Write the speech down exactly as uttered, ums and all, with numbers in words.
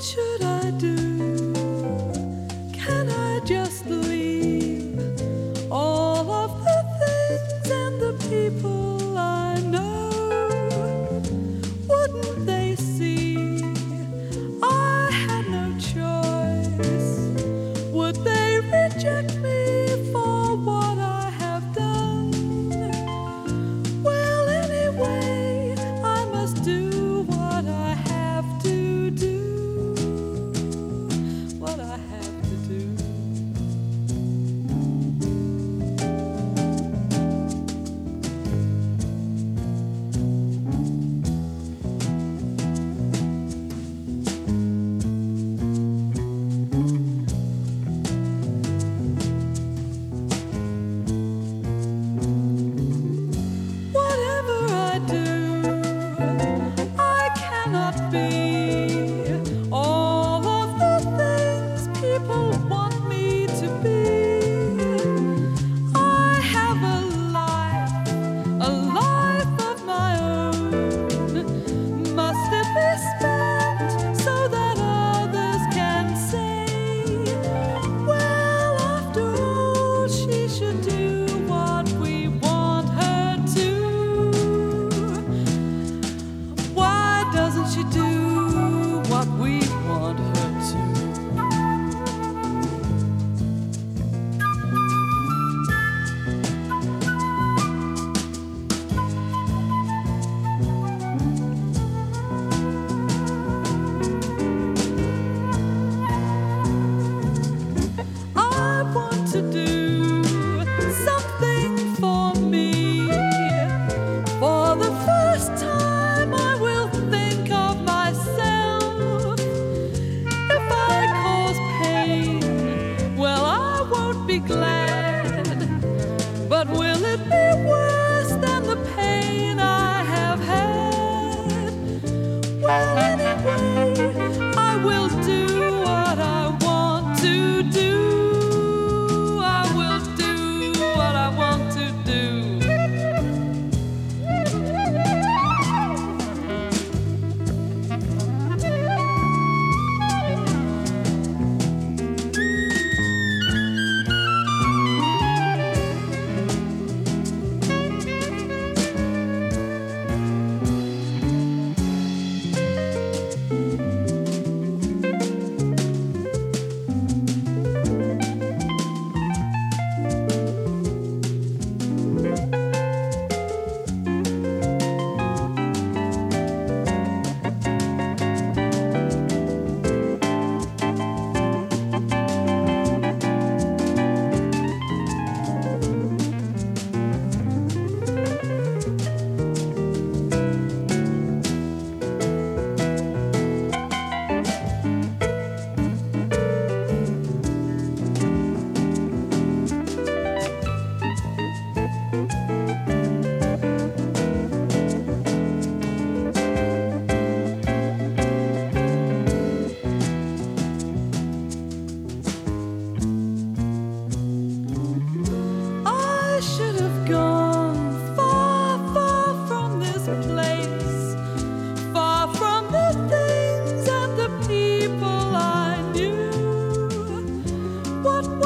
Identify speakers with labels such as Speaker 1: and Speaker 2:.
Speaker 1: should I do? Can I just leave all of the things and the people I know? Wouldn't they see I had no choice? Would they reject me for what I have done? Well, anyway, I must do what I have to do. What I have to do. Whatever I do, I cannot be all of the things people want me to be. I have a life, a life of my own. Must it be spent so that others can say, well, after all, she should do what we want her to? Why doesn't she do what we want her to? I want to do something for me. For the first time I will think of myself. If I cause pain, well, I won't be glad. But will it be worse than the pain I have had? Well, anyway, I will do what I want to do. I will do what I want to do. I should have gone far, far from this place, far from the things and the people I knew. What